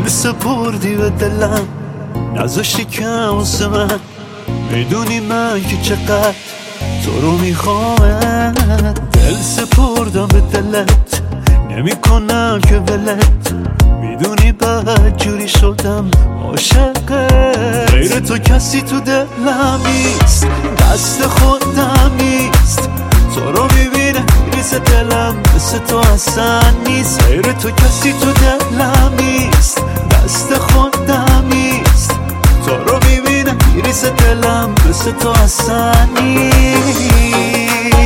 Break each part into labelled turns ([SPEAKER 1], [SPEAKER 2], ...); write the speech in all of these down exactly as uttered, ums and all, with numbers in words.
[SPEAKER 1] دل سپردی به دلم، نذاشتی کم واسه من. میدونی من که چقدر تو رو میخوام. دل سپردم به دلت، نمی کنم که ولت. میدونی بعد جوری شدم عاشقت. غیر تو کسی تو دلم نیست، دست خودم نیست. تو رو میبینه میریزه دلم، مثل تو اصلا نیست. غیر تو کسی تو دلم نیست، دست خودم نیست. تو رو میبینه میریزه دلم، مثل تو اصلا نیست.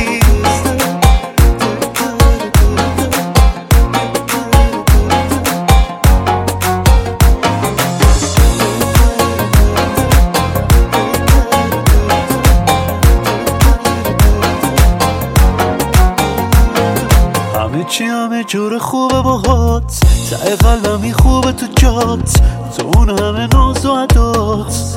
[SPEAKER 1] همه چی همه جور خوبه باهات، ته قلبمی خوبه تو جات. تو اون همه ناز و عدات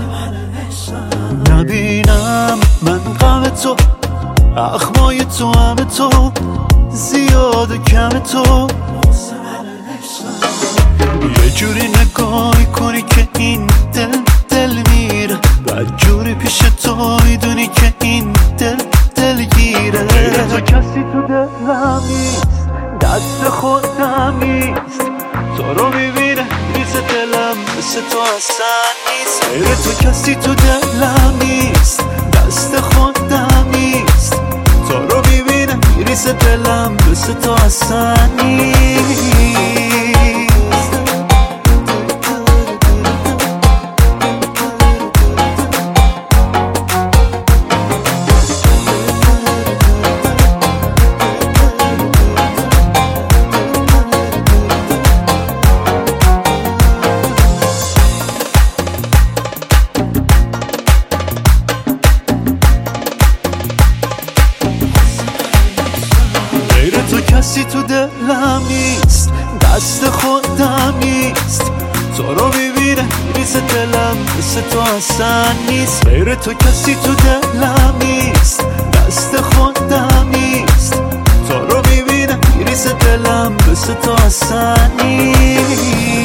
[SPEAKER 1] نبینم من غم تو، اخمای تو همه تو، زیاد و کم تو. یه جوری نگاه کنی که این دل دل میره، بعد جوری پیش تو میدونی که این دل دل گیره. غیر تو کسی تو دلم نیست، دست خودم نیست. تو رو میبینه میریزه دلم، مثل تو اصلا نیست. غیر تو کسی تو دلم نیست، دست خودم نیست. تو رو میبینه میریزه دلم، مثل تو اصلا نیست. کسی تو دلم نیست، دست خودم نیست. تو رو میبینه میریزه دلم، مثل تو اصلا نیست. غیر تو کسی تو دلم نیست، دست خودم نیست. تو رو میبینه میریزه دلم، مثل تو اصلا نیست.